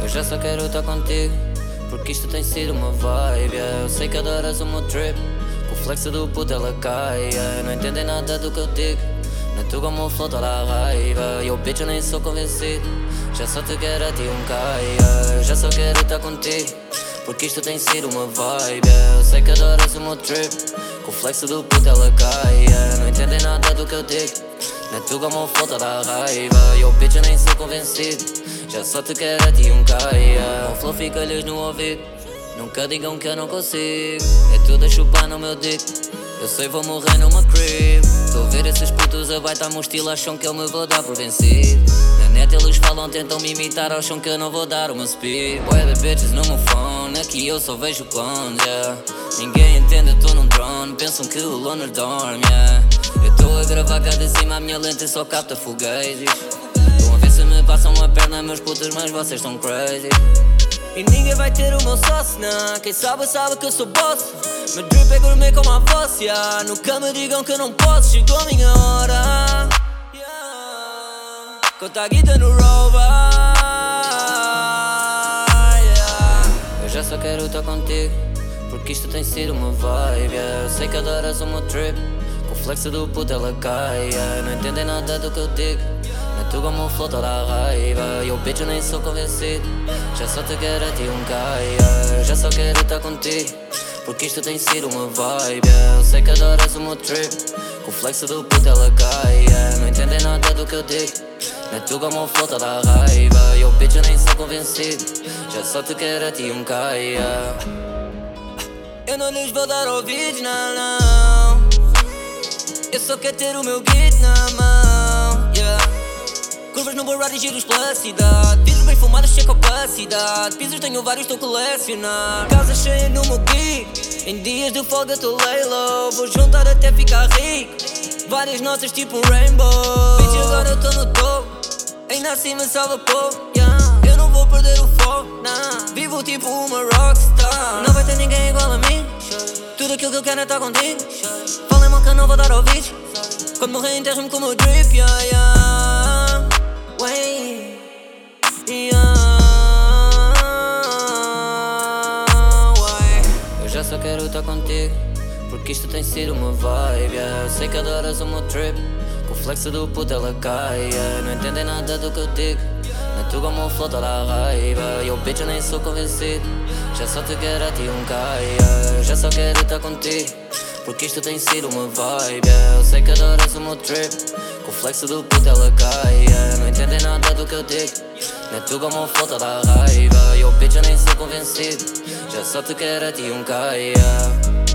Eu já só quero estar contigo, porque isto tem sido uma vibe, yeah. Eu sei que adoras o meu trip, com o flex do puto ela cai, yeah. Não entendem nada do que eu digo, na tua como o flow toda a raiva. Eu bitch, eu nem sou convencido, já só te quero a ti cai, yeah. Eu já só quero estar contigo, porque isto tem sido uma vibe, yeah. Eu sei que adoras o meu trip, com o flex do puto ela cai, yeah. Não entendem nada do que eu digo, na tua como o flow toda a raiva. Eu bitch, eu nem sou convencido, já só te quero a ti cai, yeah. O flow fica-lhes no ouvido, nunca digam que eu não consigo, é tudo a chupar no meu dick. Eu sei vou morrer numa crib. Estou a ver esses putos a baitar meu estilo, acham que eu me vou dar por vencido. Na net eles falam, tentam me imitar, acham que eu não vou dar o meu speed. Boy the bitches no meu phone, aqui eu só vejo clones, yeah. Ninguém entende, eu tô num drone, pensam que o loner dorme, yeah. Eu tô a gravar cá de cima, a minha lente só capta fugueses. Estão a ver se me passam a perna meus putos, mas vocês estão crazy. E ninguém vai ter o meu sócio, nah. Quem sabe que eu sou boss. Meu drip é gourmet como a voz, yeah. Nunca me digam que eu não posso, chegou a minha hora, yeah. Conta a guita no Rover, yeah. Eu já só quero estar contigo, porque isto tem sido uma vibe, yeah. Eu sei que adoras o meu trip, com o flex do puto ela cai, yeah. Não entendem nada do que eu digo, na tua como o flow toda a raiva. Eu bitch, eu nem sou convencido, já só te quero a ti cai, yeah. Eu já só quero estar contigo, porque isto tem sido uma vibe, yeah. Eu sei que adoras o meu trip, com o flex do puto ela cai, yeah. Não entendem nada do que eu digo, na tua como o flow toda a raiva. Eu bitch, eu nem sou convencido, já só te quero a ti cai, yeah. Eu não lhes vou dar ouvidos, não, não. Eu só quero ter o meu beat na mão, yeah. Curvas no borrado e giros pela cidade, vidros bem fumados sem capacidade, pisos tenho vários, estou a colecionar. Casa cheia no meu geek, em dias de folga estou lay low. Vou juntar até ficar rico, várias notas tipo um rainbow. Bitch, agora eu tô no topo, ainda assim me salva pouco, yeah. Eu não vou perder o foco, nah. Vivo tipo uma rockstar, não vai ter ninguém igual a mim. Tudo aquilo que eu quero é estar contigo, falem mal que eu não vou dar ouvidos. Quando morrer enterro-me com o meu drip, yeah, yeah. Wait, yeah, wait. Eu já só quero estar contigo, porque isto tem sido uma vibe, yeah. Eu sei que adoras o meu trip, com o flex do puto ela cai, yeah. Não entendem nada do que eu digo, na tua como o flow toda a raiva. Eu bitch, eu nem sou convencido, já só te quero a ti cai, yeah. Eu já só quero estar contigo, porque isto tem sido uma vibe, yeah. Eu sei que adoras o meu trip, com o flex do puto ela cai, yeah. Não entendem nada do que eu digo, na tua como o flow toda a raiva. Eu bitch, eu nem sou convencido, já só te quero a ti cai, yeah.